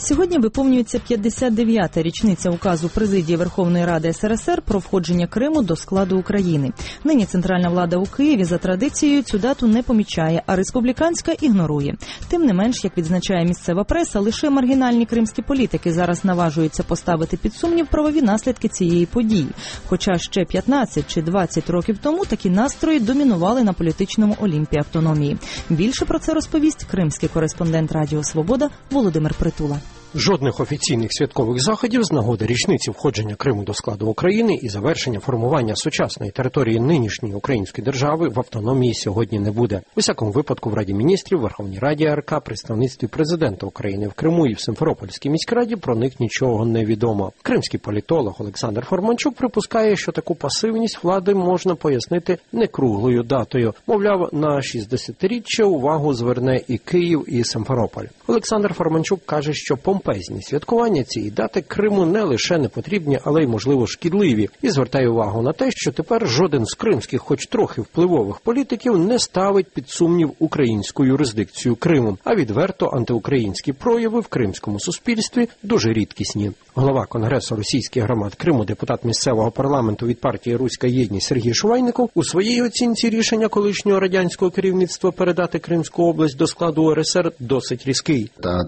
Сьогодні виповнюється 59-та річниця указу Президії Верховної Ради СРСР про входження Криму до складу України. Нині центральна влада у Києві за традицією цю дату не помічає, а республіканська ігнорує. Тим не менш, як відзначає місцева преса, лише маргінальні кримські політики зараз наважуються поставити під сумнів правові наслідки цієї події. Хоча ще 15 чи 20 років тому такі настрої домінували на політичному олімпі автономії. Більше про це розповість кримський кореспондент Радіо Свобода Володимир Притула. Жодних офіційних святкових заходів з нагоди річниці входження Криму до складу України і завершення формування сучасної території нинішньої української держави в автономії сьогодні не буде. У всякому випадку в Раді міністрів, Верховній Раді АРК, представництві президента України в Криму і в Симферопольській міськраді про них нічого не відомо. Кримський політолог Олександр Форманчук припускає, що таку пасивність влади можна пояснити не круглою датою. Мовляв, на 60-річчя увагу зверне і Київ, і Симферополь. Олександр Форманчук каже, що помпезні святкування цієї дати Криму не лише не потрібні, але й, можливо, шкідливі. І звертає увагу на те, що тепер жоден з кримських, хоч трохи впливових політиків, не ставить під сумнів українську юрисдикцію Криму, а відверто антиукраїнські прояви в кримському суспільстві дуже рідкісні. Голова Конгресу російських громад Криму, депутат місцевого парламенту від партії «Руська єдність» Сергій Шувайников у своїй оцінці рішення колишнього радянського керівництва передати Кримську область до складу УРСР досить різкий.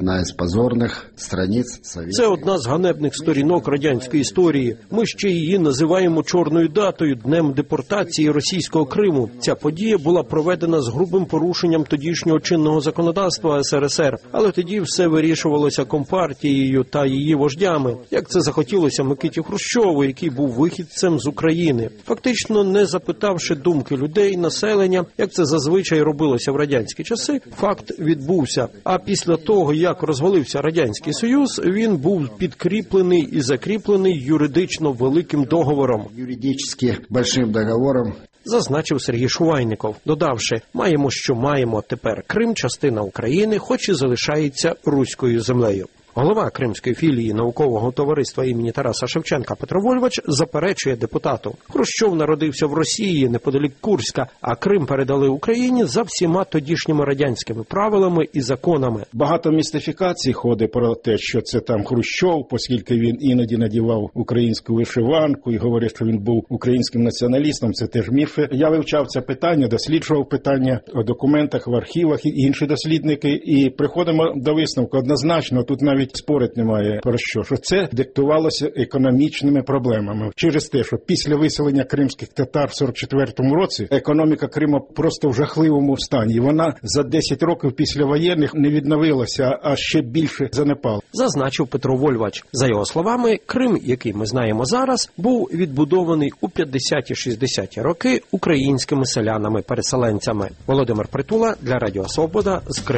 Це одна з ганебних сторінок радянської історії. Ми ще її називаємо чорною датою, днем депортації російського Криму. Ця подія була проведена з грубим порушенням тодішнього чинного законодавства СРСР. Але тоді все вирішувалося Компартією та її вождями, як це захотілося Микиті Хрущову, який був вихідцем з України. Фактично, не запитавши думки людей, населення, як це зазвичай робилося в радянські часи, факт відбувся. А після того, як розвалився Радянський Союз, він був підкріплений і закріплений юридично великим договором. Зазначив Сергій Шувайников, додавши, маємо, що маємо, тепер Крим – частина України, хоч і залишається руською землею. Голова Кримської філії наукового товариства імені Тараса Шевченка Петро Вольвач заперечує депутату. Хрущов народився в Росії, неподалік Курська, а Крим передали Україні за всіма тодішніми радянськими правилами і законами. Багато містифікацій ходить про те, що це там Хрущов, оскільки він іноді надівав українську вишиванку і говорить, що він був українським націоналістом. Це теж міфи. Я вивчав це питання, досліджував питання у документах, в архівах і інші дослідники, і приходимо до висновку. Однозначно, тут навіть спорити немає про що це диктувалося економічними проблемами. Через те, що після виселення кримських татар в 44-му році економіка Криму просто в жахливому стані. Вона за 10 років після воєнних не відновилася, а ще більше занепала. Зазначив Петро Вольвач. За його словами, Крим, який ми знаємо зараз, був відбудований у 50-60-ті роки українськими селянами-переселенцями. Володимир Притула для Радіо Свобода з Криму.